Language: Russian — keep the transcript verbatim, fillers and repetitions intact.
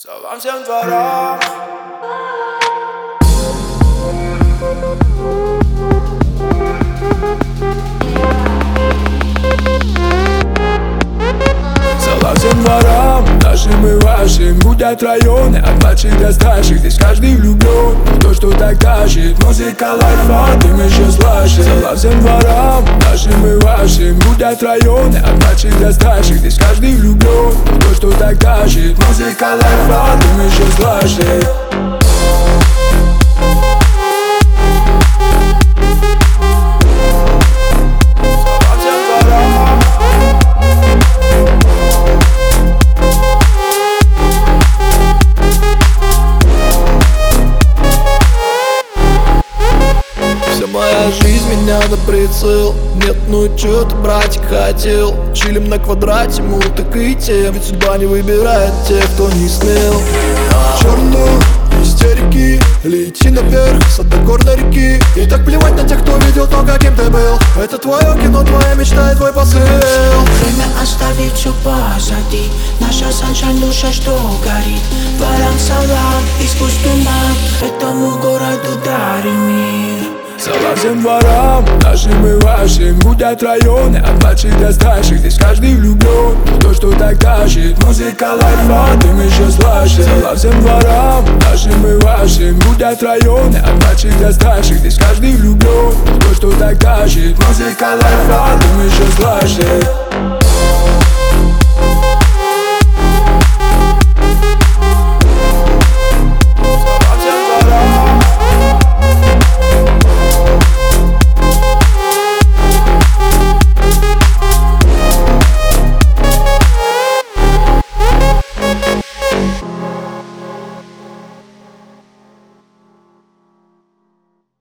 Салам всем дворам. Салам всем дворам, нашим и вашим. Гудят районы, от младших до старших. Здесь каждый влюблен в то, что так тащит. Музыка, лайфа, дым еще слаще. Салам всем дворам, нашим и вашим. Гудят районы, от младших до старших. Здесь каждый влюблен в то, что так тащит. Музыка, лайфа, дым еще слаще. Моя жизнь меня на прицел. Нет, ну чё ты, братик, хотел? Чилим на квадрате, мол, так и тем. Ведь судьба не выбирает тех, кто не смел. Чёрну истерики, лети наверх, с одной горной реки. И так плевать на тех, кто видел то, каким ты был. Это твое кино, твоя мечта и твой посыл. Время оставить все позади. Наша саншайн, душа, что горит. Дворам салам, и сквозь туман этому городу дарим мир. Салам всем дворам, нашим и вашим. Гудят районы, от младших до старших. Здесь каждый влюблен в то, что так тащит. Музыка, лайфа, дым еще слаще. Салам всем дворам, нашим и вашим. Гудят районы, от младших до старших. Здесь каждый влюблен в то, что так тащит. Музыка, лайфа, дым еще слаще.